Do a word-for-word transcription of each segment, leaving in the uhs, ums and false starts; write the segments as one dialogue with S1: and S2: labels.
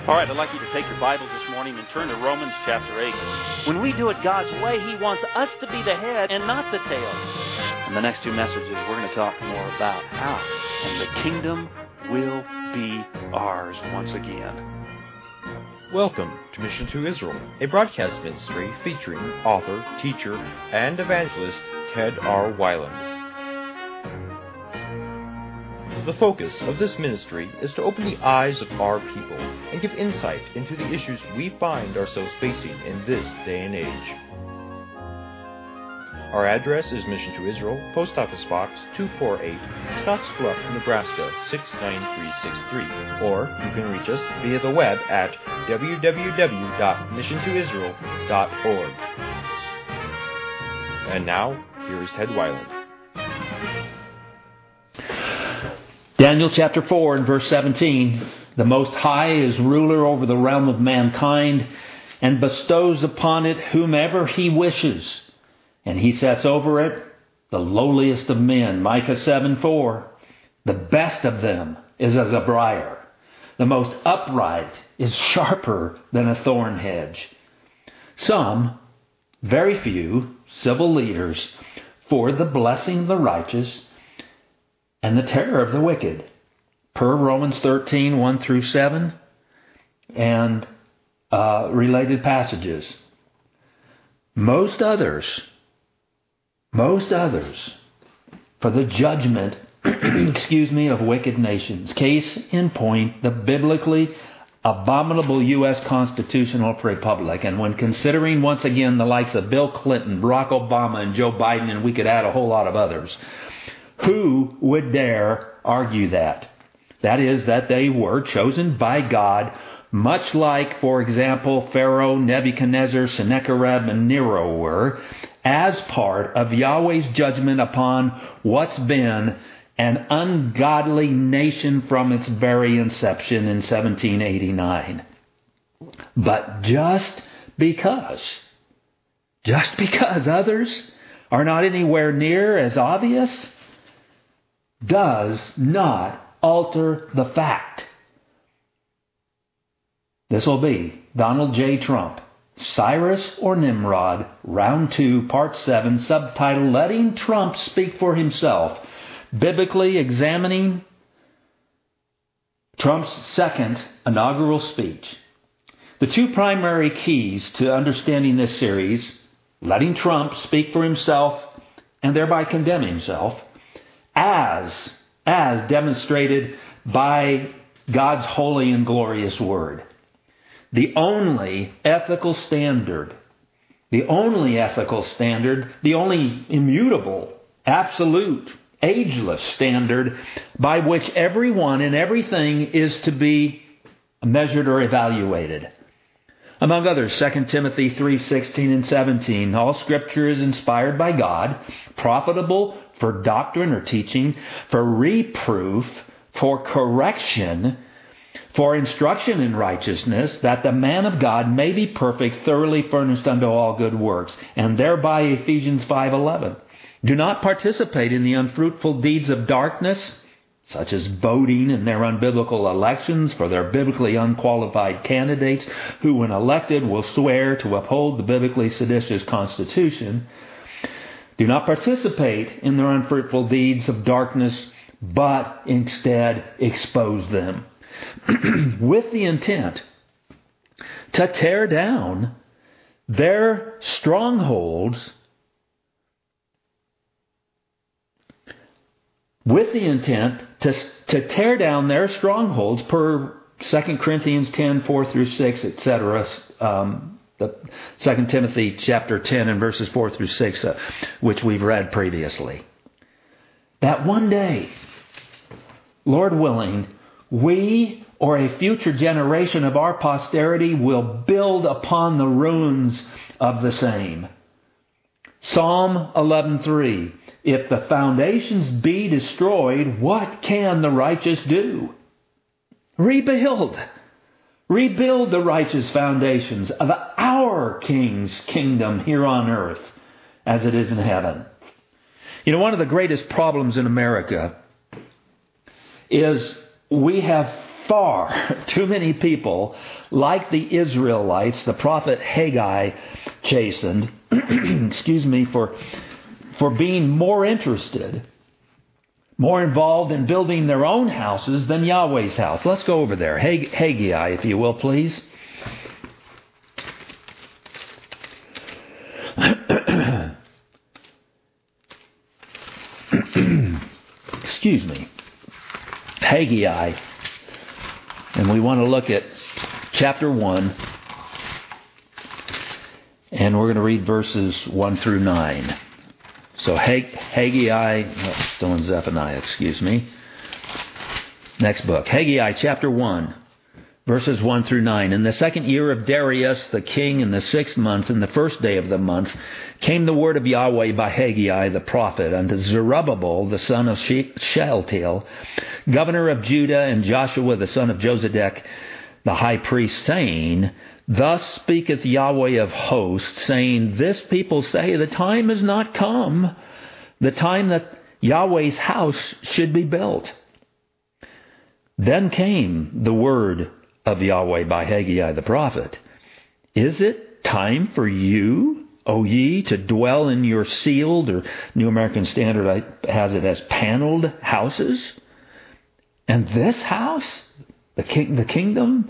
S1: All right, I'd like you to take your Bibles this morning and turn to Romans chapter eight. When we do it God's way, He wants us to be the head and not the tail. In the next two messages, we're going to talk more about how, and the kingdom will be ours once again.
S2: Welcome to Mission to Israel, a broadcast ministry featuring author, teacher, and evangelist Ted R. Weiland. The focus of this ministry is to open the eyes of our people and give insight into the issues we find ourselves facing in this day and age. Our address is Mission to Israel, Post Office Box two forty-eight, Scottsbluff, Nebraska six nine three six three, or you can reach us via the web at w w w dot mission to israel dot org. And now, here is Ted Weiland.
S3: Daniel chapter four and verse seventeen, the Most High is ruler over the realm of mankind and bestows upon it whomever He wishes, and He sets over it the lowliest of men. Micah seven four, the best of them is as a briar. The most upright is sharper than a thorn hedge. Some, very few, civil leaders for the blessing of the righteous and the terror of the wicked, per Romans thirteen, one through seven, and uh, related passages. Most others, most others, for the judgment, excuse me, of wicked nations. Case in point, the biblically abominable U S constitutional republic. And when considering once again the likes of Bill Clinton, Barack Obama, and Joe Biden, and we could add a whole lot of others, who would dare argue that? That is, that they were chosen by God, much like, for example, Pharaoh, Nebuchadnezzar, Sennacherib, and Nero were, as part of Yahweh's judgment upon what's been an ungodly nation from its very inception in seventeen eighty-nine. But just because, just because others are not anywhere near as obvious, does not alter the fact. This will be Donald J. Trump, Cyrus or Nimrod, Round two, Part seven, subtitle, Letting Trump Speak for Himself, biblically examining Trump's second inaugural speech. The two primary keys to understanding this series, letting Trump speak for himself and thereby condemn himself, as, as demonstrated by God's holy and glorious Word. The only ethical standard, the only ethical standard, the only immutable, absolute, ageless standard by which everyone and everything is to be measured or evaluated. Among others, Second Timothy three sixteen and seventeen, all Scripture is inspired by God, profitable for doctrine or teaching, for reproof, for correction, for instruction in righteousness, that the man of God may be perfect, thoroughly furnished unto all good works. And thereby Ephesians five eleven. Do not participate in the unfruitful deeds of darkness, such as voting in their unbiblical elections for their biblically unqualified candidates, who when elected will swear to uphold the biblically seditious Constitution. Do not participate in their unfruitful deeds of darkness, but instead expose them, with the intent to tear down their strongholds, with the intent to, to tear down their strongholds, per Second Corinthians ten, four through six, et cetera, um, the Second Timothy chapter ten and verses four through six, uh, which we've read previously. That one day, Lord willing, we or a future generation of our posterity will build upon the ruins of the same. Psalm eleven three. If the foundations be destroyed, what can the righteous do? Rebuild. Rebuild the righteous foundations of our King's kingdom here on earth as it is in heaven. You know, one of the greatest problems in America is we have far too many people, like the Israelites, the prophet Haggai chastened, excuse me, for, for being more interested, more involved in building their own houses than Yahweh's house. Let's go over there. Hag- Haggai, if you will, please. Excuse me. Haggai. And we want to look at chapter one. And we're going to read verses one through nine. So Hag- Haggai, oh, still in Zephaniah, excuse me. Next book. Haggai chapter one. Verses one through nine. In the second year of Darius the king, in the sixth month, in the first day of the month, came the word of Yahweh by Haggai the prophet unto Zerubbabel the son of Shealtiel, governor of Judah, and Joshua the son of Josedek the high priest, saying, Thus speaketh Yahweh of hosts, saying, This people say, the time is not come, the time that Yahweh's house should be built. Then came the word of Yahweh by Haggai the prophet. Is it time for you, O ye, to dwell in your sealed, or New American Standard has it as paneled houses? And this house, the king, the kingdom,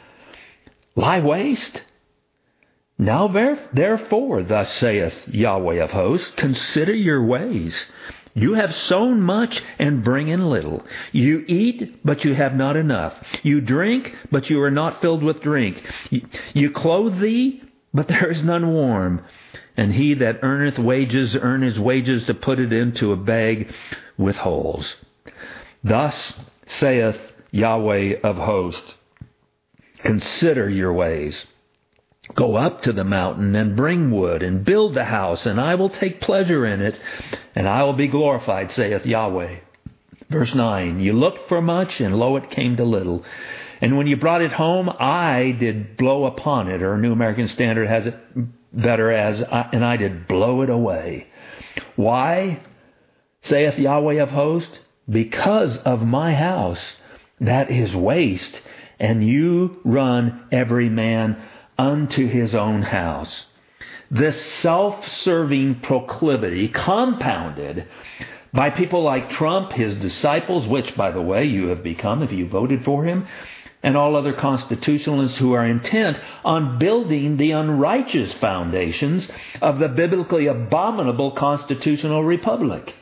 S3: lie waste? Now therefore, thus saith Yahweh of hosts, consider your ways. You have sown much and bring in little. You eat, but you have not enough. You drink, but you are not filled with drink. You clothe thee, but there is none warm. And he that earneth wages, earn his wages to put it into a bag with holes. Thus saith Yahweh of hosts, consider your ways. Go up to the mountain and bring wood and build the house, and I will take pleasure in it, and I will be glorified, saith Yahweh. Verse nine, you looked for much, and lo, it came to little. And when you brought it home, I did blow upon it, or New American Standard has it better as, and I did blow it away. Why, saith Yahweh of hosts? Because of my house, that is waste, and you run every man unto his own house. This self-serving proclivity, compounded by people like Trump, his disciples, which, by the way, you have become if you voted for him, and all other constitutionalists who are intent on building the unrighteous foundations of the biblically abominable constitutional republic,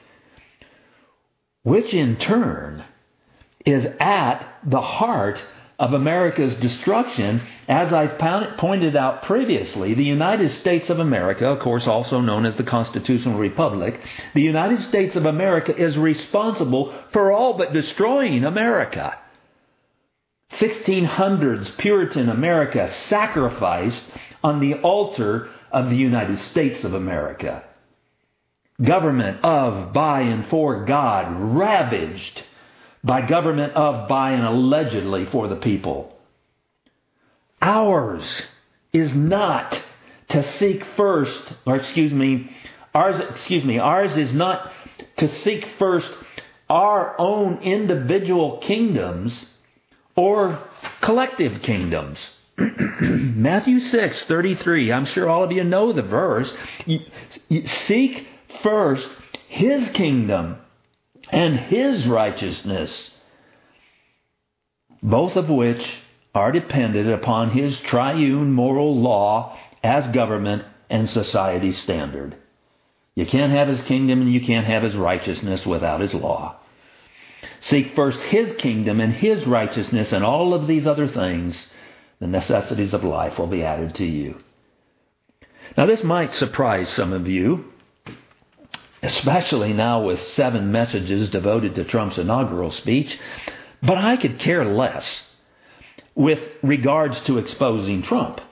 S3: which in turn is at the heart of America's destruction. As I've pointed out previously, the United States of America, of course also known as the Constitutional Republic, the United States of America is responsible for all but destroying America. sixteen hundreds Puritan America sacrificed on the altar of the United States of America. Government of, by, and for God ravaged by government of, by, and allegedly for the people. Ours is not to seek first, or excuse me, ours, excuse me, ours is not to seek first our own individual kingdoms or collective kingdoms. Matthew six thirty-three, I'm sure all of you know the verse. You, you seek first His kingdom and His righteousness, both of which are dependent upon His triune moral law as government and society standard. You can't have His kingdom and you can't have His righteousness without His law. Seek first His kingdom and His righteousness, and all of these other things, the necessities of life, will be added to you. Now this might surprise some of you, especially now with seven messages devoted to Trump's inaugural speech, but I could care less with regards to exposing Trump,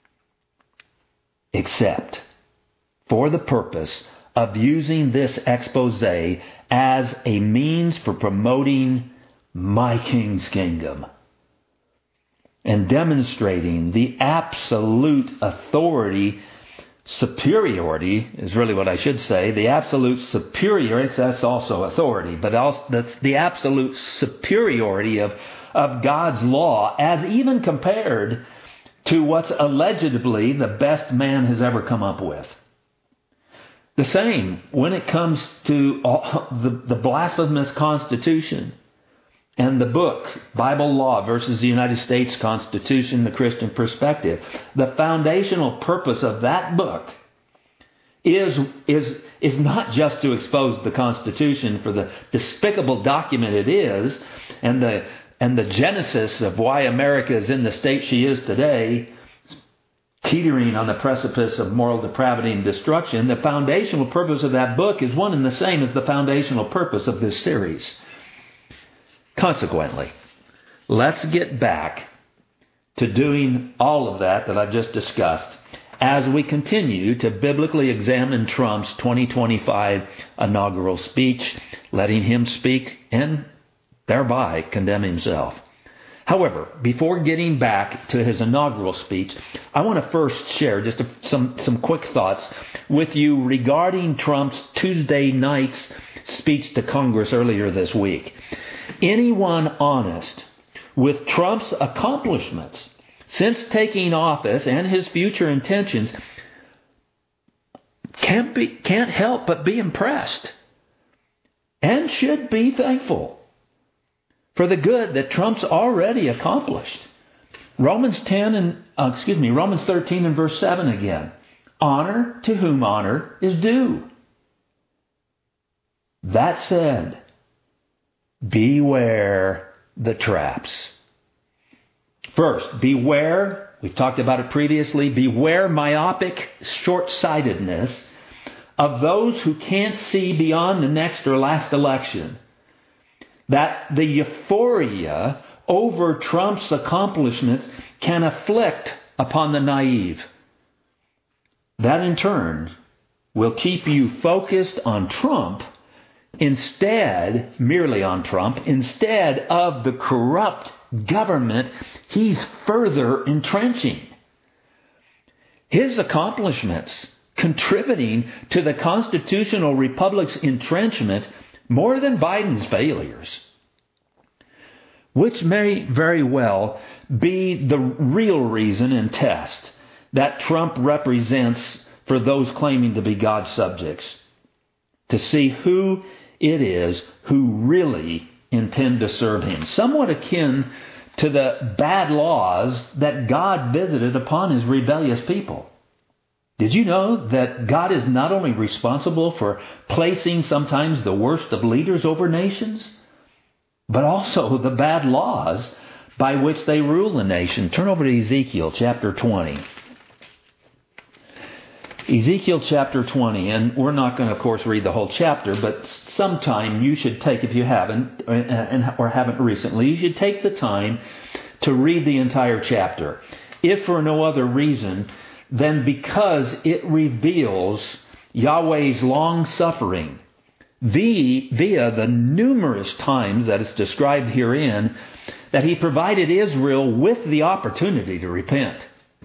S3: except for the purpose of using this expose as a means for promoting my King's kingdom and demonstrating the absolute authority, superiority is really what I should say, the absolute superiority, that's also authority, but also that's the absolute superiority of, of God's law as even compared to what's allegedly the best man has ever come up with. The same when it comes to all, the, the blasphemous Constitution and the book, Bible Law versus the United States Constitution, the Christian Perspective. The foundational purpose of that book is, is, is not just to expose the Constitution for the despicable document it is, and the, and the genesis of why America is in the state she is today, teetering on the precipice of moral depravity and destruction. The foundational purpose of that book is one and the same as the foundational purpose of this series. Consequently, let's get back to doing all of that that I've just discussed as we continue to biblically examine Trump's twenty twenty-five inaugural speech, letting him speak and thereby condemn himself. However, before getting back to his inaugural speech, I want to first share just a, some, some quick thoughts with you regarding Trump's Tuesday night's speech to Congress earlier this week. Anyone honest with Trump's accomplishments since taking office and his future intentions can't be, can't help but be impressed and should be thankful for the good that Trump's already accomplished. Romans ten and uh, excuse me, Romans thirteen and verse seven again. Honor to whom honor is due. That said, beware the traps. First, beware, we've talked about it previously, beware myopic short-sightedness of those who can't see beyond the next or last election. That the euphoria over Trump's accomplishments can afflict upon the naive. That in turn will keep you focused on Trump instead, merely on Trump, instead of the corrupt government he's further entrenching. His accomplishments contributing to the constitutional republic's entrenchment more than Biden's failures, which may very well be the real reason and test that Trump represents for those claiming to be God's subjects, to see who it is who really intend to serve Him. Somewhat akin to the bad laws that God visited upon His rebellious people. Did you know that God is not only responsible for placing sometimes the worst of leaders over nations, but also the bad laws by which they rule the nation? Turn over to Ezekiel chapter twenty. Ezekiel chapter twenty, and we're not going to, of course, read the whole chapter, but sometime you should take, if you haven't, or haven't recently, you should take the time to read the entire chapter. If for no other reason than because it reveals Yahweh's long-suffering via the numerous times that it's described herein that He provided Israel with the opportunity to repent.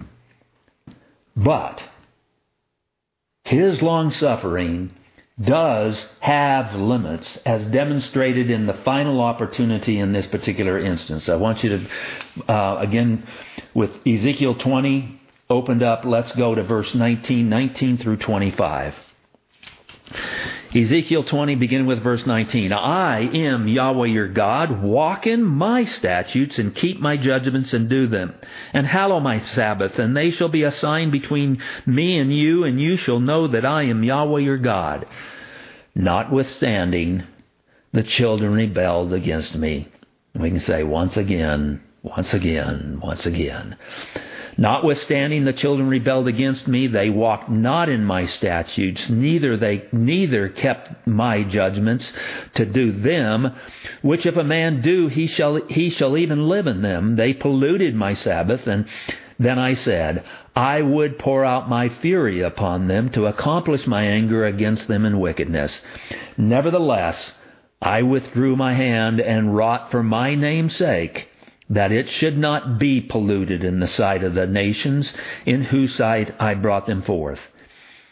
S3: But His long-suffering does have limits, as demonstrated in the final opportunity in this particular instance. I want you to, uh, again, with Ezekiel twenty opened up, let's go to verse nineteen, nineteen through twenty-five. Ezekiel twenty, beginning with verse nineteen. I am Yahweh your God. Walk in my statutes and keep my judgments and do them. And hallow my Sabbath, and they shall be a sign between me and you, and you shall know that I am Yahweh your God. Notwithstanding, the children rebelled against me. We can say once again, once again, once again. Notwithstanding the children rebelled against me, they walked not in my statutes, neither they neither kept my judgments to do them, which if a man do, he shall he shall even live in them. They polluted my Sabbath, and then I said, I would pour out my fury upon them to accomplish my anger against them in wickedness. Nevertheless, I withdrew my hand and wrought for my name's sake, that it should not be polluted in the sight of the nations in whose sight I brought them forth.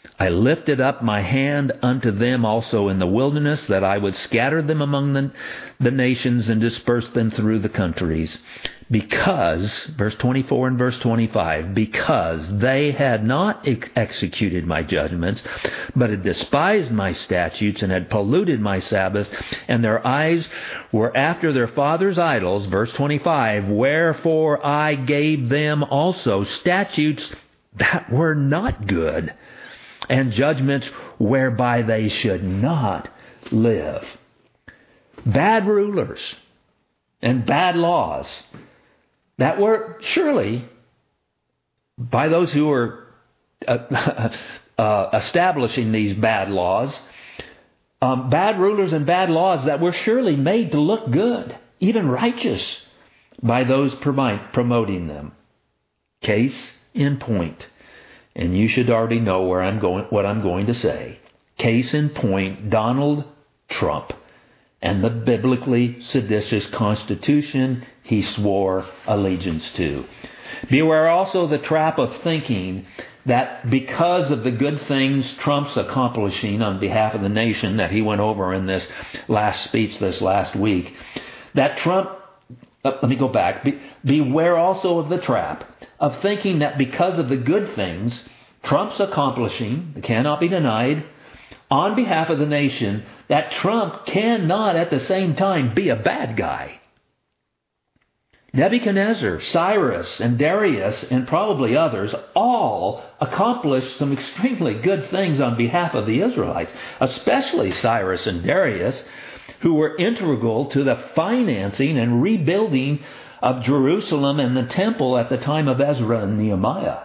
S3: I lifted up my hand unto them also in the wilderness, that I would scatter them among the, the nations and disperse them through the countries. Because, verse twenty-four and verse twenty-five, because they had not ex- executed my judgments, but had despised my statutes and had polluted my Sabbaths, and their eyes were after their fathers' idols, verse twenty-five, wherefore I gave them also statutes that were not good, and judgments whereby they should not live. Bad rulers and bad laws that were surely, by those who were uh, uh, establishing these bad laws, um, bad rulers and bad laws that were surely made to look good, even righteous, by those promoting them. Case in point. And you should already know where I'm going, what I'm going to say. Case in point, Donald Trump and the biblically seditious Constitution he swore allegiance to. Beware also the trap of thinking that because of the good things Trump's accomplishing on behalf of the nation that he went over in this last speech this last week, that Trump, uh, let me go back, Be, beware also of the trap of thinking that because of the good things Trump's accomplishing, that cannot be denied, on behalf of the nation, that Trump cannot at the same time be a bad guy. Nebuchadnezzar, Cyrus, and Darius, and probably others, all accomplished some extremely good things on behalf of the Israelites, especially Cyrus and Darius, who were integral to the financing and rebuilding of Jerusalem and the temple at the time of Ezra and Nehemiah.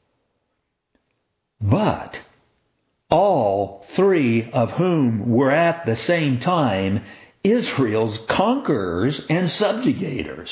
S3: But all three of whom were at the same time Israel's conquerors and subjugators.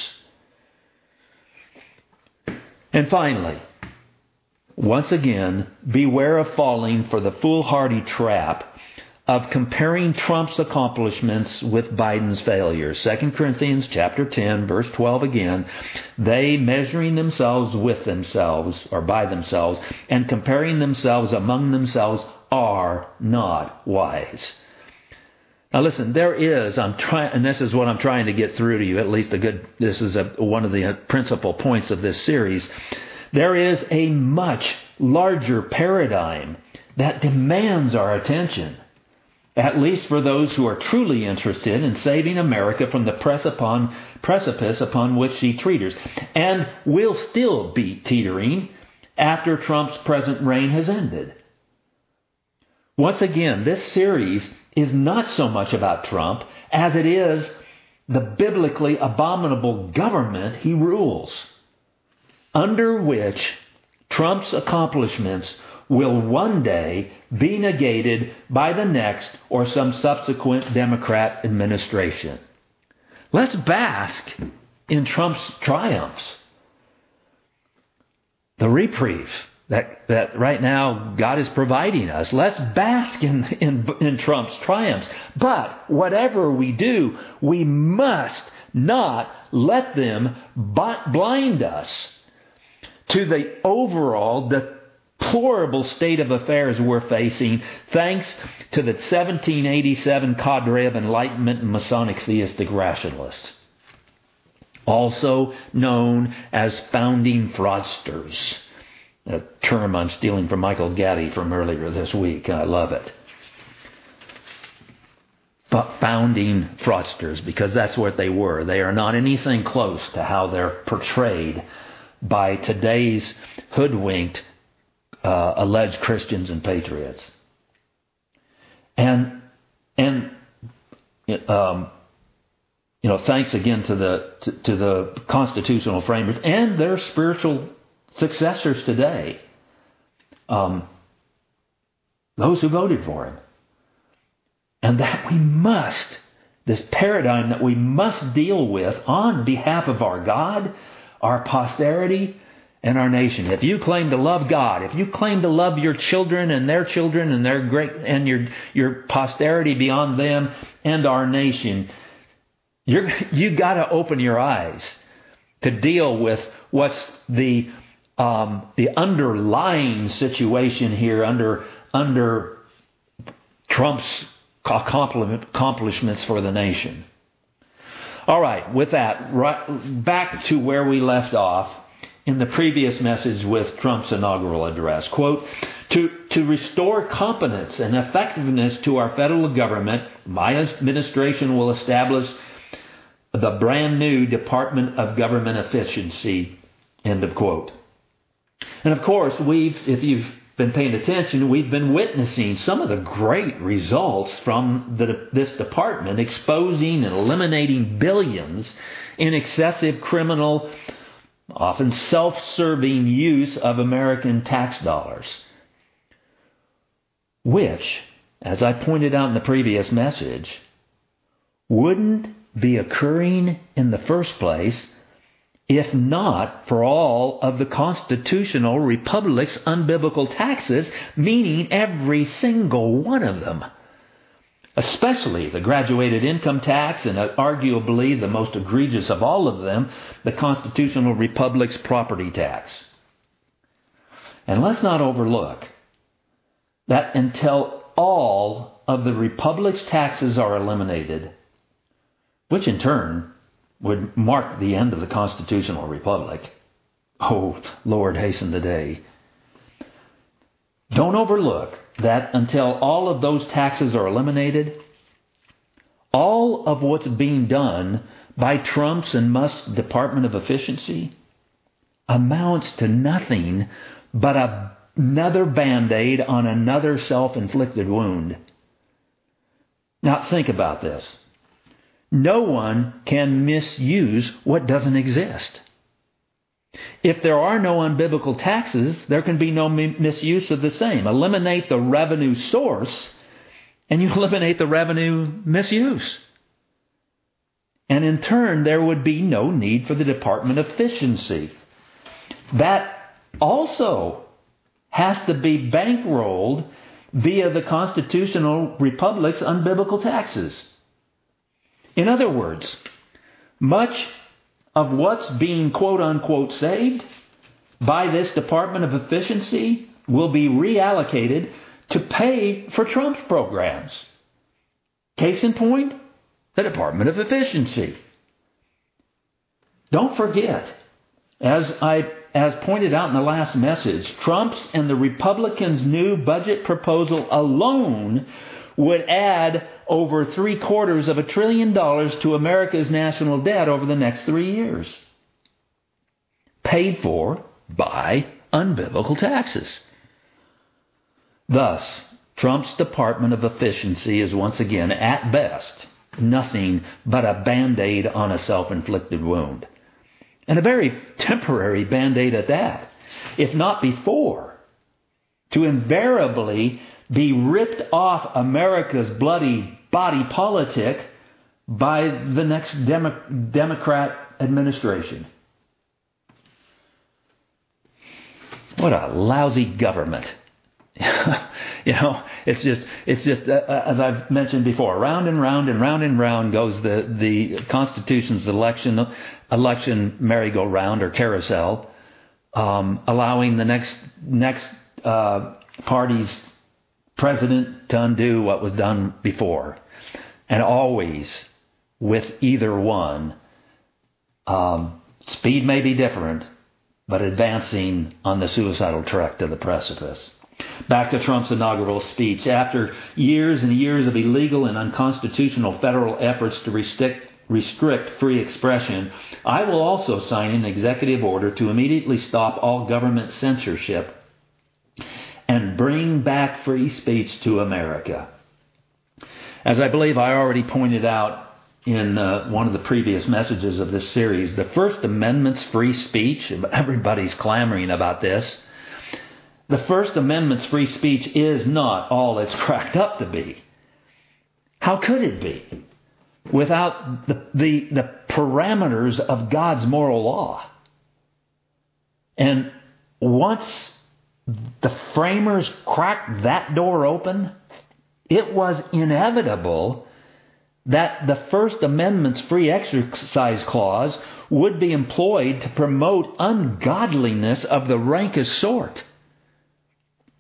S3: And finally, once again, beware of falling for the foolhardy trap of comparing Trump's accomplishments with Biden's failures. Second Corinthians chapter ten, verse twelve again, they measuring themselves with themselves, or by themselves, and comparing themselves among themselves are not wise. Now listen, there is, I'm trying, and this is what I'm trying to get through to you, at least a good, this is a, one of the principal points of this series. There is a much larger paradigm that demands our attention, at least for those who are truly interested in saving America from the press upon, precipice upon which she teeters, and will still be teetering after Trump's present reign has ended. Once again, this series is not so much about Trump as it is the biblically abominable government he rules, under which Trump's accomplishments will one day be negated by the next or some subsequent Democrat administration. Let's bask in Trump's triumphs. The reprieve that, that right now God is providing us. Let's bask in, in, in Trump's triumphs. But whatever we do, we must not let them blind us to the overall deplorable state of affairs we're facing, thanks to the seventeen eighty-seven cadre of Enlightenment and Masonic theistic rationalists, also known as founding fraudsters. A term I'm stealing from Michael Gaddy from earlier this week. I love it. But founding fraudsters, because that's what they were. They are not anything close to how they're portrayed by today's hoodwinked uh, alleged Christians and patriots. And and um, you know, thanks again to the to, to the constitutional framers and their spiritual successors today, um, those who voted for him. And that we must, this paradigm that we must deal with on behalf of our God, our posterity, and our nation. If you claim to love God, if you claim to love your children and their children and their great and your your posterity beyond them and our nation, you're you got to open your eyes to deal with what's the Um, the underlying situation here under under Trump's accomplishments for the nation. All right, with that, right, back to where we left off in the previous message with Trump's inaugural address. Quote, to, to restore competence and effectiveness to our federal government, my administration will establish the brand new Department of Government Efficiency, end of quote. And of course, we've, if you've been paying attention, we've been witnessing some of the great results from the, this department, exposing and eliminating billions in excessive criminal, often self-serving use of American tax dollars, which, as I pointed out in the previous message, wouldn't be occurring in the first place if not for all of the constitutional republic's unbiblical taxes, meaning every single one of them, especially the graduated income tax and arguably the most egregious of all of them, the constitutional republic's property tax. And let's not overlook that until all of the republic's taxes are eliminated, which in turn would mark the end of the constitutional republic. Oh, Lord, hasten the day. Don't overlook that until all of those taxes are eliminated, all of what's being done by Trump's and Musk's Department of Efficiency amounts to nothing but a, another Band-Aid on another self-inflicted wound. Now think about this. No one can misuse what doesn't exist. If there are no unbiblical taxes, there can be no misuse of the same. Eliminate the revenue source, and you eliminate the revenue misuse. And in turn, there would be no need for the Department of Efficiency. That also has to be bankrolled via the constitutional republic's unbiblical taxes. In other words, much of what's being quote-unquote saved by this Department of Efficiency will be reallocated to pay for Trump's programs. Case in point, the Department of Efficiency. Don't forget, as I as pointed out in the last message, Trump's and the Republicans' new budget proposal alone would add over three quarters of a trillion dollars to America's national debt over the next three years. Paid for by unbiblical taxes. Thus, Trump's Department of Efficiency is once again, at best, nothing but a Band-Aid on a self-inflicted wound. And a very temporary Band-Aid at that, if not before, to invariably be ripped off America's bloody body politic by the next Demo- Democrat administration. What a lousy government. You know, it's just, it's just uh, as I've mentioned before, round and round and round and round goes the, the Constitution's election, election merry-go-round or carousel, um, allowing the next, next uh, party's president to undo what was done before. And always, with either one, um, speed may be different, but advancing on the suicidal trek to the precipice. Back to Trump's inaugural speech. After years and years of illegal and unconstitutional federal efforts to restrict, restrict free expression, I will also sign an executive order to immediately stop all government censorship and bring back free speech to America. As I believe I already pointed out in uh, one of the previous messages of this series, the First Amendment's free speech, everybody's clamoring about this, the First Amendment's free speech is not all it's cracked up to be. How could it be without the, the, the parameters of God's moral law? And once the framers cracked that door open, it was inevitable that the First Amendment's free exercise clause would be employed to promote ungodliness of the rankest sort.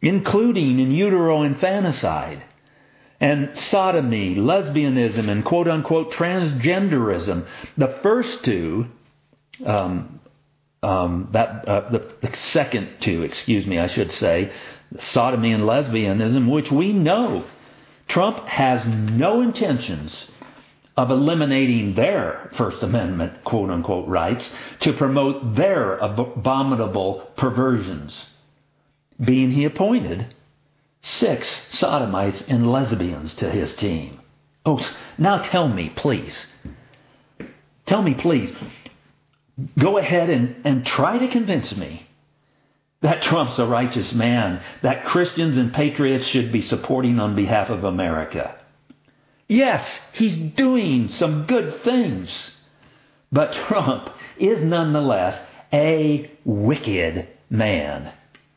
S3: including in utero infanticide and sodomy, lesbianism, and quote-unquote transgenderism. The first two, um, um, that uh, the, the second two, excuse me, I should say, sodomy and lesbianism, which we know Trump has no intentions of eliminating their First Amendment quote-unquote rights to promote their abominable perversions, being he appointed six sodomites and lesbians to his team. Oh, now tell me, please. Tell me, please. Go ahead and, and try to convince me that Trump's a righteous man, that Christians and patriots should be supporting on behalf of America. Yes, he's doing some good things, but Trump is nonetheless a wicked man.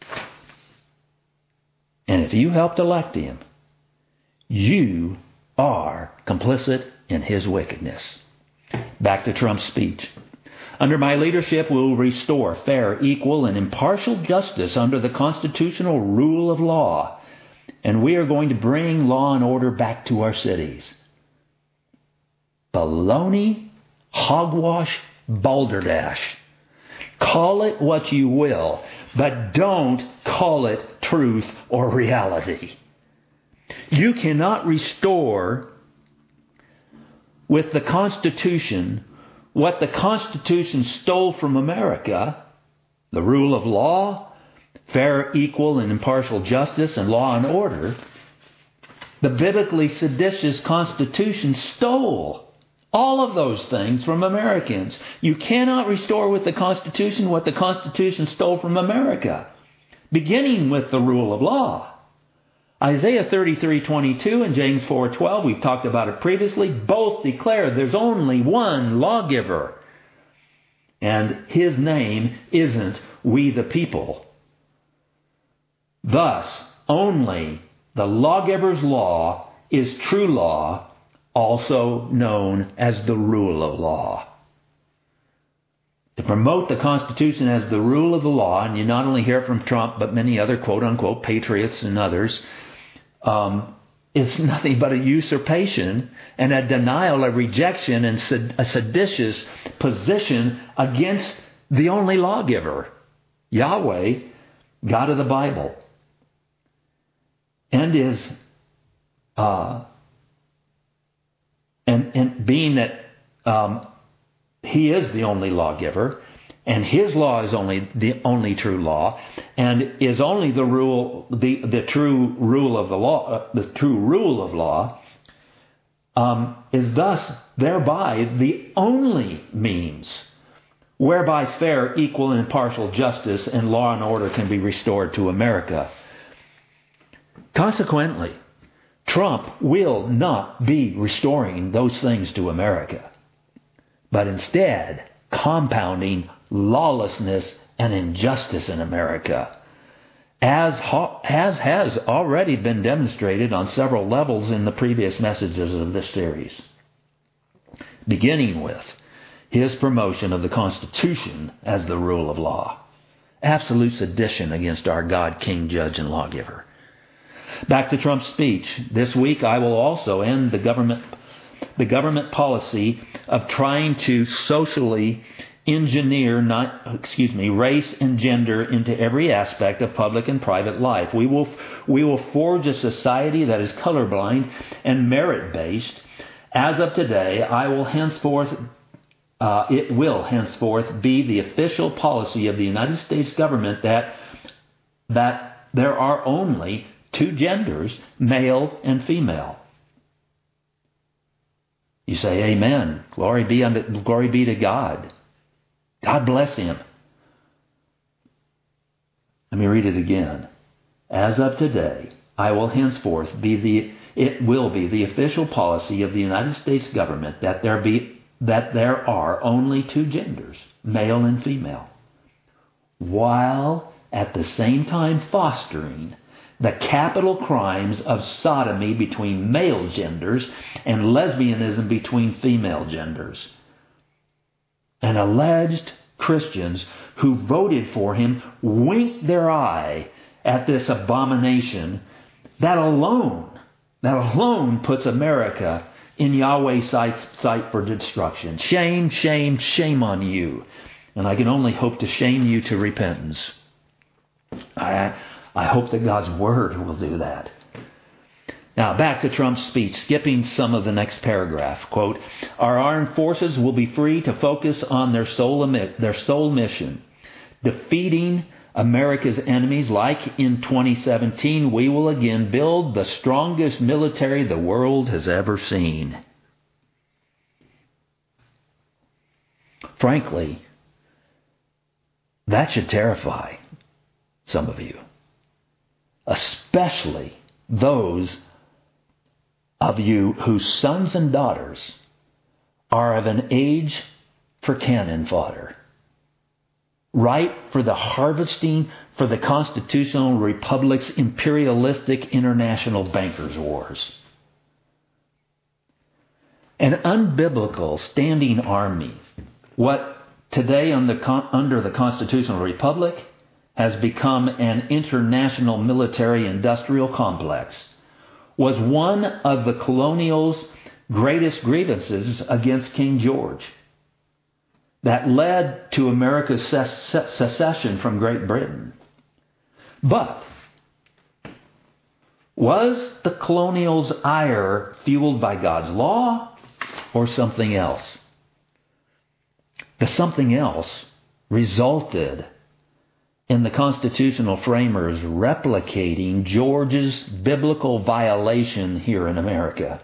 S3: And if you helped elect him, you are complicit in his wickedness. Back to Trump's speech. Under my leadership, we will restore fair, equal, and impartial justice under the constitutional rule of law. And we are going to bring law and order back to our cities. Baloney, hogwash, balderdash. Call it what you will, but don't call it truth or reality. You cannot restore with the Constitution what the Constitution stole from America, the rule of law, fair, equal, and impartial justice, and law and order. The biblically seditious Constitution stole all of those things from Americans. You cannot restore with the Constitution what the Constitution stole from America, beginning with the rule of law. Isaiah thirty-three twenty-two and James four twelve, we've talked about it previously, both declare there's only one lawgiver. And his name isn't we the people. Thus, only the lawgiver's law is true law, also known as the rule of law. To promote the Constitution as the rule of the law, and you not only hear it from Trump, but many other quote-unquote patriots and others, um, it's nothing but a usurpation and a denial, a rejection, and a seditious position against the only lawgiver, Yahweh, God of the Bible. And is, uh, and, and being that um, He is the only lawgiver, and His law is only the only true law, and is only the rule, the, the true rule of the law, uh, the true rule of law, um, is thus thereby the only means whereby fair, equal, and impartial justice and law and order can be restored to America. Consequently, Trump will not be restoring those things to America, but instead compounding lawlessness and injustice in America, as, as has already been demonstrated on several levels in the previous messages of this series, beginning with his promotion of the Constitution as the rule of law, absolute sedition against our God, King, Judge, and Lawgiver. Back to Trump's speech. This week I will also end the government the government policy of trying to socially engineer not excuse me race and gender into every aspect of public and private life. We will we will forge a society that is colorblind and merit-based. As of today, I will henceforth uh, it will henceforth be the official policy of the United States government that that there are only two genders, male and female. You say, amen. Glory be unto, glory be to God. God bless him. Let me read it again. As of today, I will henceforth be the, it will be the official policy of the United States government that there be, that there are only two genders, male and female, while at the same time fostering the capital crimes of sodomy between male genders and lesbianism between female genders. And alleged Christians who voted for him winked their eye at this abomination, that alone, that alone puts America in Yahweh's sight, sight for destruction. Shame, shame, shame on you. And I can only hope to shame you to repentance. I, I hope that God's Word will do that. Now, back to Trump's speech, skipping some of the next paragraph. Quote, our armed forces will be free to focus on their sole, their sole mission, defeating America's enemies. Like in twenty seventeen, we will again build the strongest military the world has ever seen. Frankly, that should terrify some of you, especially those of you whose sons and daughters are of an age for cannon fodder, ripe for the harvesting for the constitutional republic's imperialistic international bankers' wars. An unbiblical standing army, what today under the constitutional republic has become an international military-industrial complex, was one of the colonials' greatest grievances against King George that led to America's secession from Great Britain. But was the colonials' ire fueled by God's law or something else? The something else resulted in the constitutional framers replicating George's biblical violation here in America.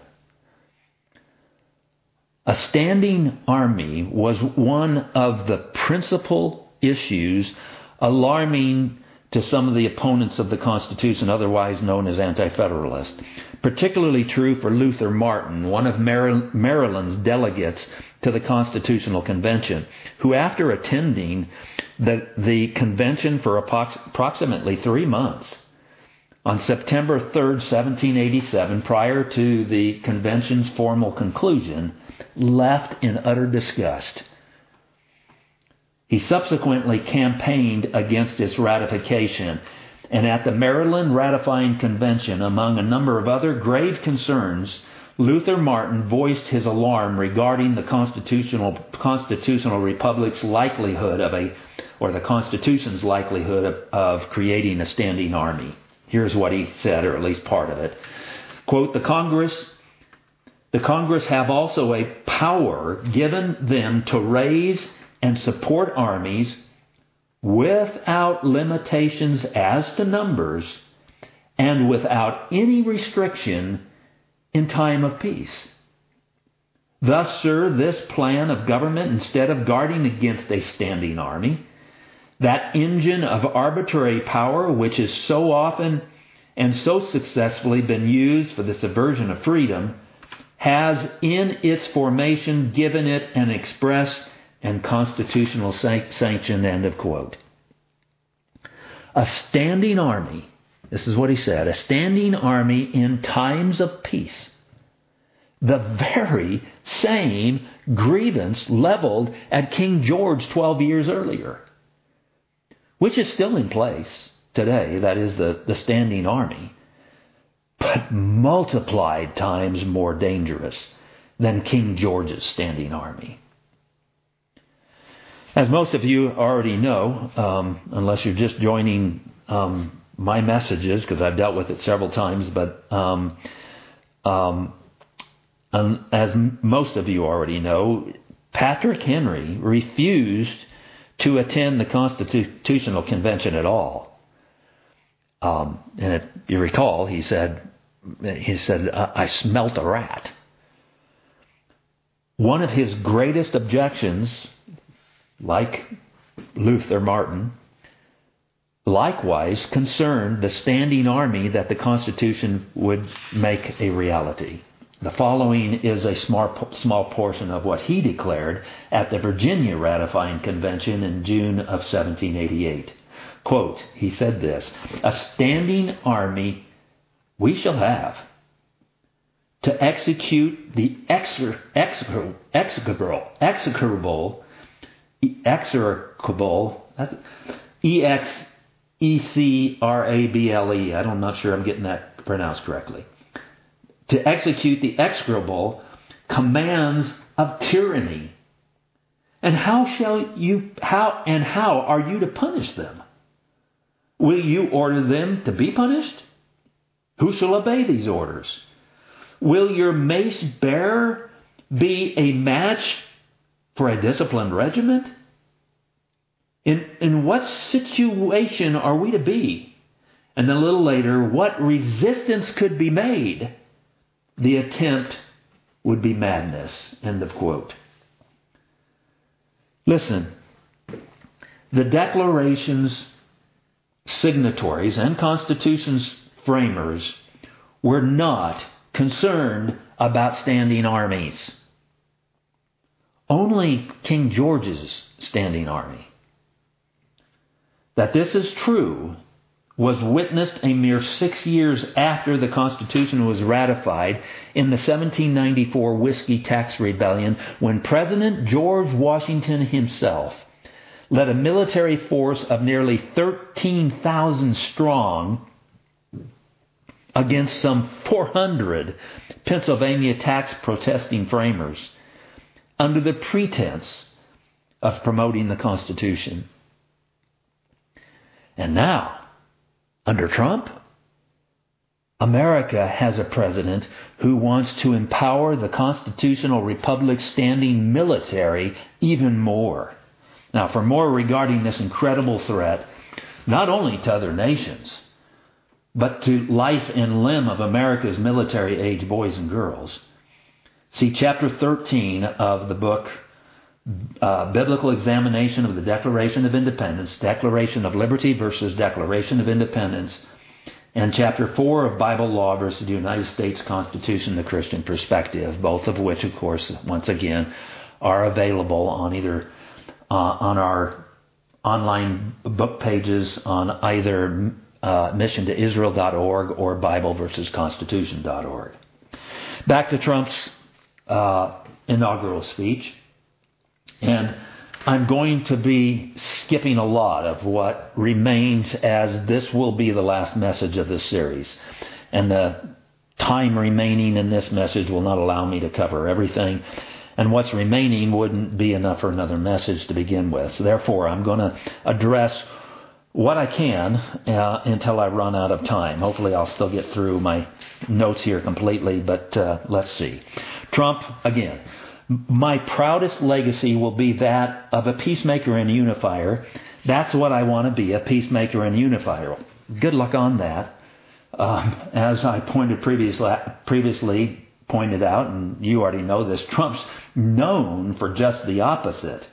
S3: A standing army was one of the principal issues alarming to some of the opponents of the Constitution, otherwise known as anti-federalists. Particularly true for Luther Martin, one of Maryland's delegates to the Constitutional Convention, who after attending the, the convention for approximately three months, on September third, seventeen eighty-seven, prior to the convention's formal conclusion, left in utter disgust. He subsequently campaigned against its ratification, and at the Maryland Ratifying Convention, among a number of other grave concerns, Luther Martin voiced his alarm regarding the constitutional constitutional republic's likelihood of a, or the Constitution's likelihood of, of creating a standing army. Here's what he said, or at least part of it. Quote, the Congress, the Congress have also a power given them to raise and support armies without limitations as to numbers and without any restriction in time of peace. Thus, sir, this plan of government, instead of guarding against a standing army, that engine of arbitrary power which has so often and so successfully been used for the subversion of freedom, has in its formation given it an express and constitutional sanction, end of quote. A standing army, this is what he said, a standing army in times of peace. The very same grievance leveled at King George twelve years earlier, which is still in place today, that is the, the standing army, but multiplied times more dangerous than King George's standing army. As most of you already know, um, unless you're just joining um, my messages, because I've dealt with it several times, but um, um, um, as most of you already know, Patrick Henry refused to attend the Constitutional Convention at all. Um, and if you recall, he said, he said, I smelt a rat. One of his greatest objections, like Luther Martin, likewise concerned the standing army that the Constitution would make a reality. The following is a small, small portion of what he declared at the Virginia Ratifying Convention in June of seventeen eighty-eight. Quote, he said this, a standing army we shall have to execute the exer, execrable, execrable, execrable, execrable, E X E C R A B L E. I'm not sure I'm getting that pronounced correctly. To execute the execrable commands of tyranny. And how shall you how and how are you to punish them? Will you order them to be punished? Who shall obey these orders? Will your mace bearer be a match for a disciplined regiment? In, in what situation are we to be? And then a little later, what resistance could be made? The attempt would be madness. End of quote. Listen, the Declaration's signatories and Constitution's framers were not concerned about standing armies. Only King George's standing army. That this is true was witnessed a mere six years after the Constitution was ratified in the seventeen ninety-four Whiskey Tax Rebellion, when President George Washington himself led a military force of nearly thirteen thousand strong against some four hundred Pennsylvania tax protesting framers under the pretense of promoting the Constitution. And now, under Trump, America has a president who wants to empower the constitutional republic's standing military even more. Now, for more regarding this incredible threat, not only to other nations, but to life and limb of America's military-age boys and girls, see chapter thirteen of the book, uh, Biblical Examination of the Declaration of Independence, Declaration of Liberty versus Declaration of Independence, and chapter four of Bible Law versus the United States Constitution, the Christian Perspective, both of which, of course, once again, are available on either uh, on our online book pages on either uh, mission to israel dot org or bible versus constitution dot org. Back to Trump's uh, inaugural speech. And I'm going to be skipping a lot of what remains, as this will be the last message of this series. And the time remaining in this message will not allow me to cover everything. And what's remaining wouldn't be enough for another message to begin with. So therefore, I'm going to address what I can uh, until I run out of time. Hopefully I'll still get through my notes here completely, but uh, let's see. Trump, again. My proudest legacy will be that of a peacemaker and unifier. That's what I want to be, a peacemaker and unifier. Good luck on that. Um, as I pointed previously, previously pointed out, and you already know this, Trump's known for just the opposite.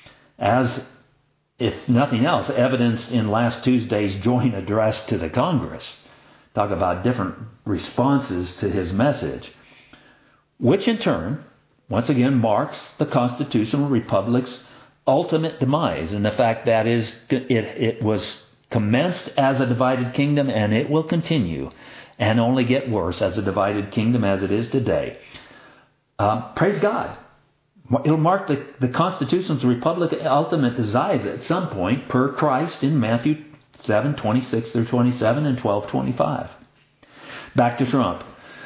S3: As, if nothing else, evidenced in last Tuesday's joint address to the Congress. Talk about different responses to his message, which in turn, once again, marks the constitutional republic's ultimate demise, and the fact that is it, it was commenced as a divided kingdom, and it will continue and only get worse as a divided kingdom as it is today. Uh, praise God. It'll mark the, the constitution's republic's ultimate demise at some point, per Christ in Matthew seven twenty-six through twenty-seven and twelve twenty-five. Back to Trump.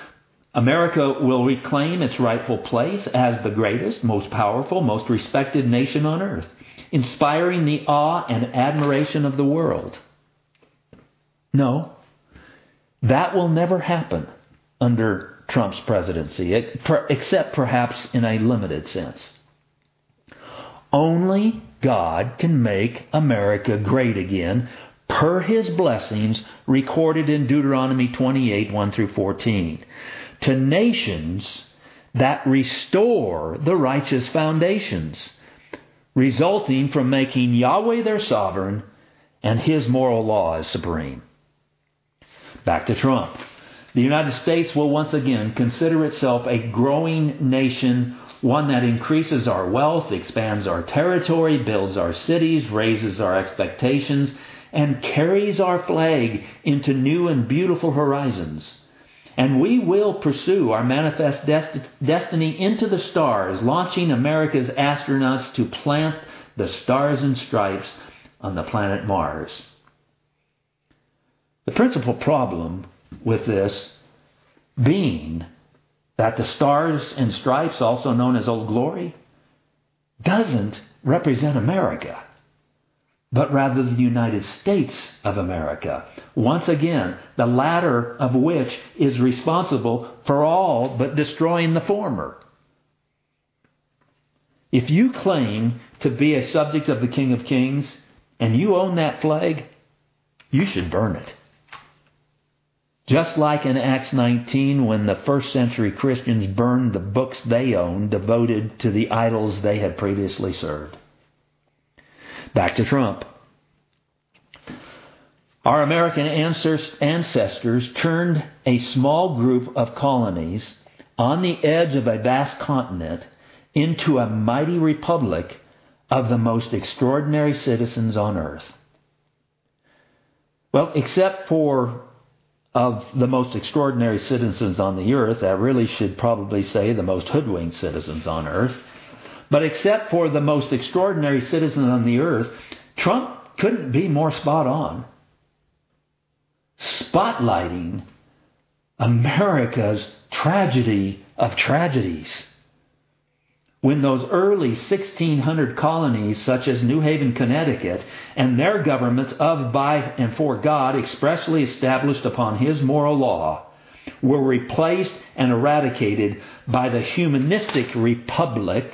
S3: America will reclaim its rightful place as the greatest, most powerful, most respected nation on earth, inspiring the awe and admiration of the world. No, that will never happen under Trump's presidency, except perhaps in a limited sense. Only God can make America great again, per His blessings recorded in Deuteronomy twenty-eight, one through fourteen. To nations that restore the righteous foundations, resulting from making Yahweh their sovereign and His moral law as supreme. Back to Trump. The United States will once again consider itself a growing nation, one that increases our wealth, expands our territory, builds our cities, raises our expectations, and carries our flag into new and beautiful horizons. And we will pursue our manifest dest- destiny into the stars, launching America's astronauts to plant the stars and stripes on the planet Mars. The principal problem with this being that the Stars and Stripes, also known as Old Glory, doesn't represent America, but rather the United States of America. Once again, the latter of which is responsible for all but destroying the former. If you claim to be a subject of the King of Kings and you own that flag, you should burn it. Just like in Acts nineteen, when the first century Christians burned the books they owned devoted to the idols they had previously served. Back to Trump. Our American ancestors turned a small group of colonies on the edge of a vast continent into a mighty republic of the most extraordinary citizens on earth. Well, except for of the most extraordinary citizens on the earth, I really should probably say the most hoodwinked citizens on earth. But except for the most extraordinary citizens on the earth, Trump couldn't be more spot on. Spotlighting America's tragedy of tragedies. When those early sixteen hundred colonies, such as New Haven, Connecticut, and their governments of, by, and for God, expressly established upon His moral law, were replaced and eradicated by the humanistic republic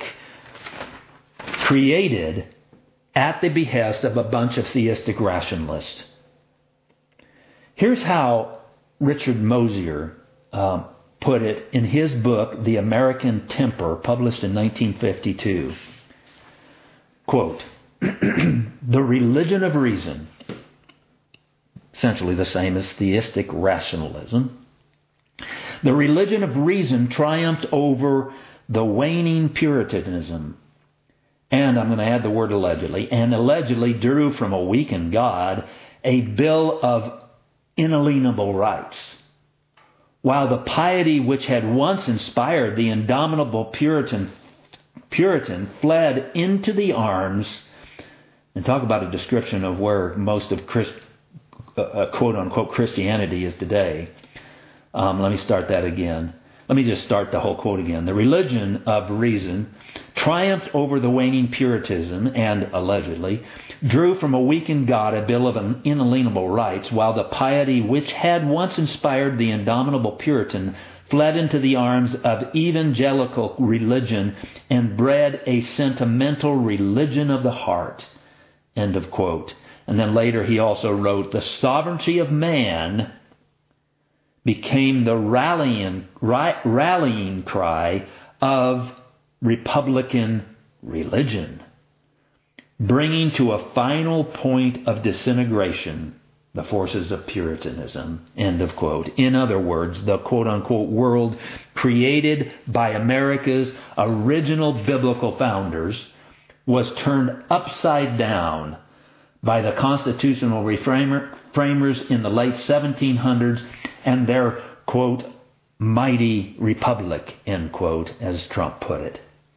S3: created at the behest of a bunch of theistic rationalists. Here's how Richard Mosier um, put it in his book, The American Temper, published in nineteen fifty-two. Quote, "The religion of reason," essentially the same as theistic rationalism, "the religion of reason triumphed over the waning Puritanism." And I'm going to add the word allegedly, and allegedly drew from a weakened God a bill of inalienable rights. While the piety which had once inspired the indomitable Puritan, Puritan fled into the arms, and talk about a description of where most of Christ, uh, quote-unquote Christianity is today. Um, let me start that again. Let me just start the whole quote again. "The religion of reason triumphed over the waning Puritanism and, allegedly, drew from a weakened God a bill of inalienable rights, while the piety which had once inspired the indomitable Puritan fled into the arms of evangelical religion and bred a sentimental religion of the heart." End of quote. And then later he also wrote, "The sovereignty of man became the rallying, rallying cry of Republican religion, bringing to a final point of disintegration the forces of Puritanism." End of quote. In other words, the quote-unquote world created by America's original biblical founders was turned upside down by the constitutional reframer, framers in the late seventeen hundreds and their, quote, mighty republic, end quote, as Trump put it.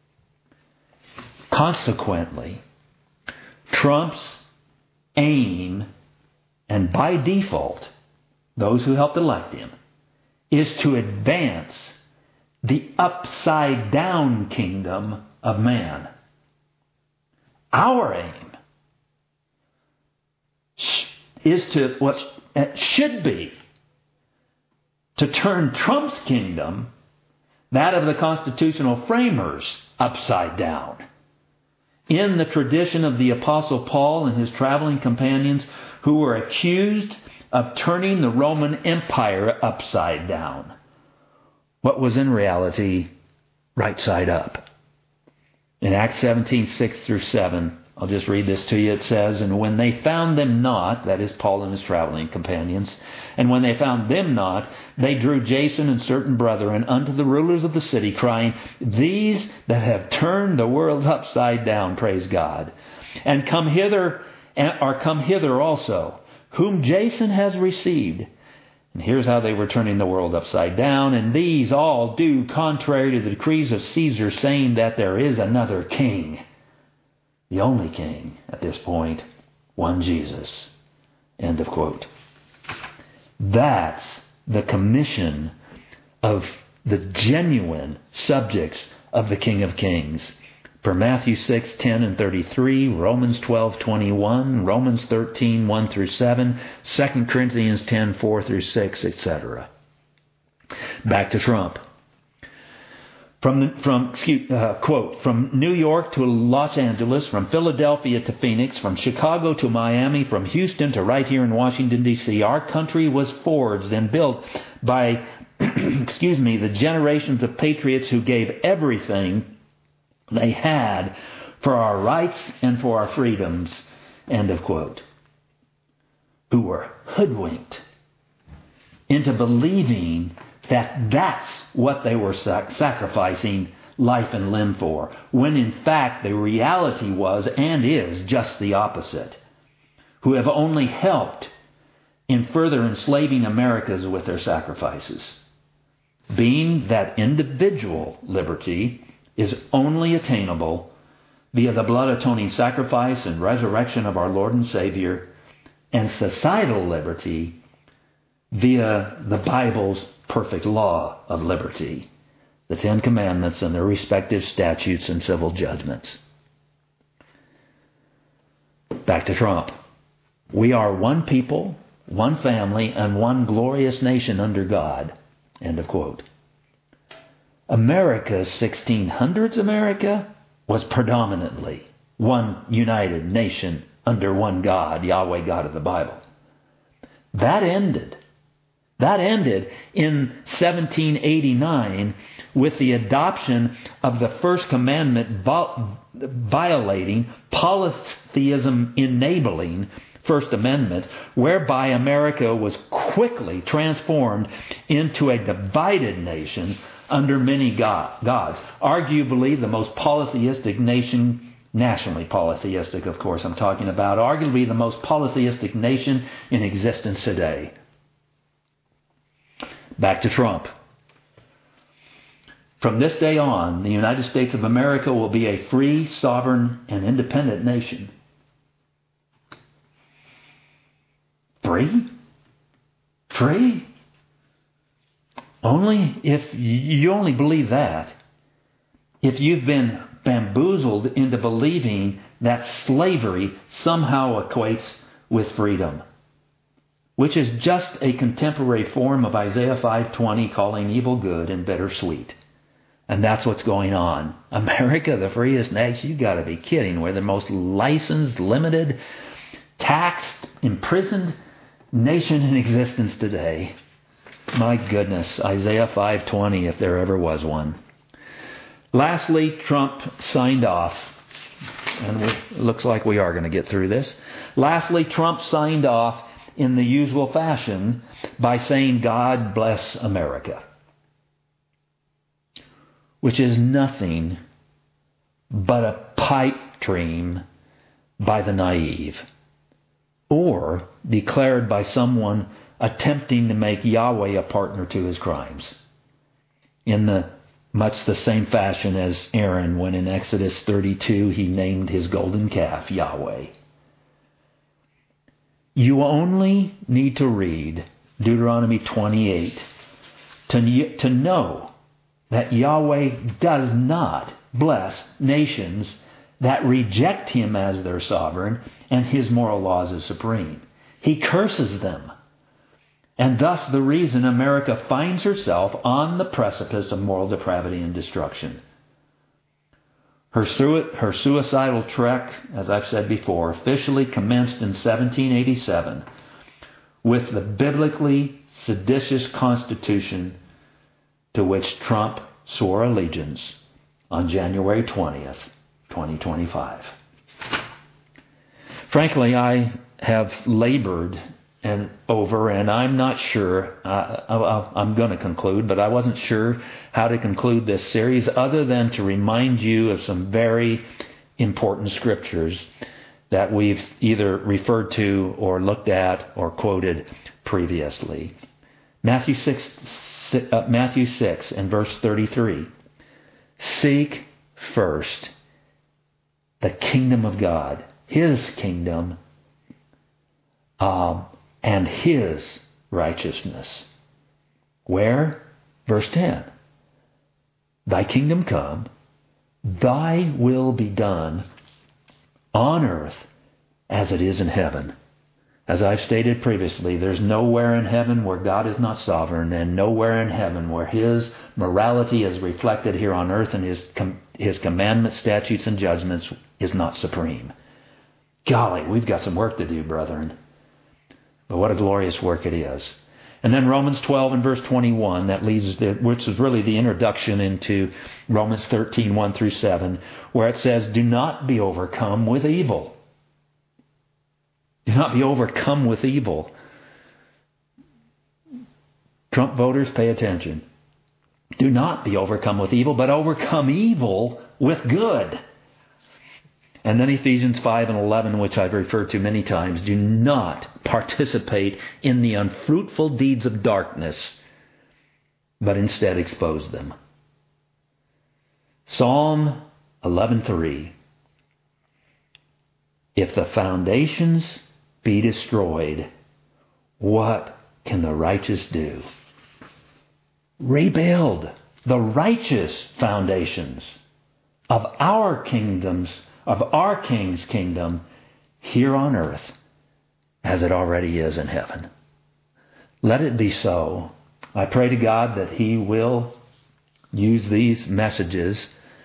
S3: Consequently, Trump's aim, and by default, those who helped elect him, is to advance the upside-down kingdom of man. Our aim is to, what should be, to turn Trump's kingdom, that of the constitutional framers, upside down. In the tradition of the Apostle Paul and his traveling companions, who were accused of turning the Roman Empire upside down, what was in reality right side up. In Acts seventeen, six through seven, I'll just read this to you. It says, "And when they found them not," that is Paul and his traveling companions, "and when they found them not, they drew Jason and certain brethren unto the rulers of the city, crying, These that have turned the world upside down, praise God, and come hither, are come hither also, whom Jason has received." And here's how they were turning the world upside down. "And these all do contrary to the decrees of Caesar, saying that there is another king." The only king at this point, one Jesus. End of quote. That's the commission of the genuine subjects of the King of Kings. For Matthew six, ten and thirty-three, Romans twelve, twenty-one, Romans thirteen, one through seven, Second Corinthians ten, four through six, et cetera. Back to Trump. From, the, from excuse, uh, quote, from New York to Los Angeles, from Philadelphia to Phoenix, from Chicago to Miami, from Houston to right here in Washington, D C, our country was forged and built by, excuse me, the generations of patriots who gave everything they had for our rights and for our freedoms, end of quote. Who were hoodwinked into believing that that's what they were sac- sacrificing life and limb for, when in fact the reality was and is just the opposite. Who have only helped in further enslaving Americans with their sacrifices. Being that individual liberty is only attainable via the blood-atoning sacrifice and resurrection of our Lord and Savior, and societal liberty via the Bible's perfect law of liberty, the Ten Commandments and their respective statutes and civil judgments. Back to Trump. We are one people, one family, and one glorious nation under God, end of quote. America's sixteen hundreds America was predominantly one united nation under one God, Yahweh God of the Bible. That ended. That ended in seventeen eighty-nine with the adoption of the First Commandment violating, polytheism enabling First Amendment, whereby America was quickly transformed into a divided nation under many gods. Arguably the most polytheistic nation, nationally polytheistic, of course I'm talking about, arguably the most polytheistic nation in existence today. Back to Trump. From this day on, the United States of America will be a free, sovereign, and independent nation. Free? Free? Only if you only believe that if you've been bamboozled into believing that slavery somehow equates with freedom, which is just a contemporary form of Isaiah five twenty calling evil good and bitter sweet. And that's what's going on. America, the freest nation, you've got to be kidding. We're the most licensed, limited, taxed, imprisoned nation in existence today. My goodness, Isaiah five twenty, if there ever was one. Lastly, Trump signed off, and it looks like we are going to get through this. Lastly, Trump signed off in the usual fashion by saying, God bless America, which is nothing but a pipe dream by the naive, or declared by someone attempting to make Yahweh a partner to his crimes, in the much the same fashion as Aaron when in Exodus thirty-two he named his golden calf Yahweh. You only need to read Deuteronomy twenty-eight to, to know that Yahweh does not bless nations that reject Him as their sovereign and His moral laws as supreme. He curses them. And thus the reason America finds herself on the precipice of moral depravity and destruction. Her, sui- her suicidal trek, as I've said before, officially commenced in seventeen eighty-seven with the biblically seditious Constitution to which Trump swore allegiance on January twentieth, twenty twenty-five. Frankly, I have labored and over, and I'm not sure, uh, I'm going to conclude, but I wasn't sure how to conclude this series other than to remind you of some very important scriptures that we've either referred to or looked at or quoted previously. Matthew six, uh, Matthew six and verse thirty-three. Seek first the kingdom of God, His kingdom, um, and His righteousness. Where? Verse ten. Thy kingdom come, thy will be done on earth as it is in heaven. As I've stated previously, there's nowhere in heaven where God is not sovereign, and nowhere in heaven where His morality is reflected here on earth and His com- His commandments, statutes, and judgments is not supreme. Golly, we've got some work to do, brethren. But what a glorious work it is. And then Romans twelve and verse twenty-one, that leads, the, which is really the introduction into Romans thirteen, one through seven, where it says, do not be overcome with evil. Do not be overcome with evil. Trump voters, pay attention. Do not be overcome with evil, but overcome evil with good. And then Ephesians five and eleven, which I've referred to many times, do not participate in the unfruitful deeds of darkness, but instead expose them. Psalm eleven three. If the foundations be destroyed, what can the righteous do? Rebuild the righteous foundations of our kingdoms, of our King's kingdom here on earth as it already is in heaven. Let it be so. I pray to God that He will use these messages,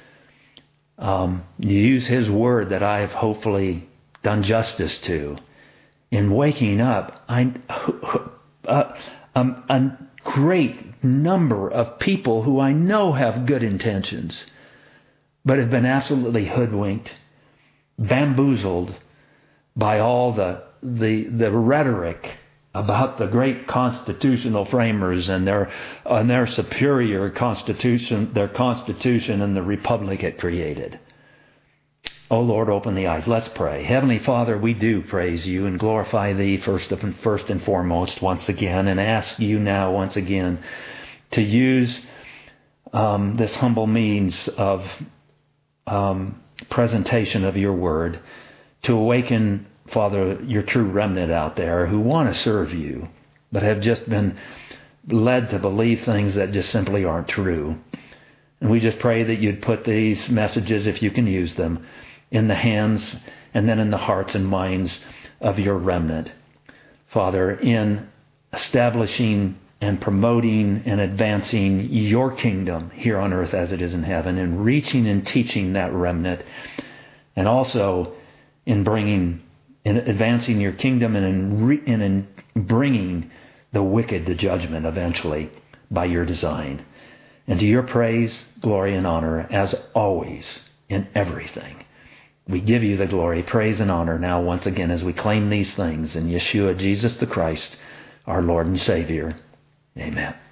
S3: um, use His Word that I have hopefully done justice to, in waking up I, uh, um, a great number of people who I know have good intentions, but have been absolutely hoodwinked, bamboozled by all the the, the rhetoric about the great constitutional framers and their and their superior constitution, their constitution and the republic it created. Oh Lord, open the eyes. Let's pray. Heavenly Father, we do praise You and glorify Thee first and first and foremost once again, and ask You now once again to use um, this humble means of um, presentation of Your Word to awaken, Father, Your true remnant out there who want to serve You, but have just been led to believe things that just simply aren't true. And we just pray that You'd put these messages, if You can use them, in the hands and then in the hearts and minds of Your remnant. Father, in establishing and promoting and advancing Your kingdom here on earth as it is in heaven, and reaching and teaching that remnant, and also in bringing, in advancing Your kingdom and in, re, and in bringing the wicked to judgment eventually by Your design. And to Your praise, glory, and honor as always in everything. We give You the glory, praise, and honor now once again as we claim these things in Yeshua, Jesus the Christ, our Lord and Savior. Amen.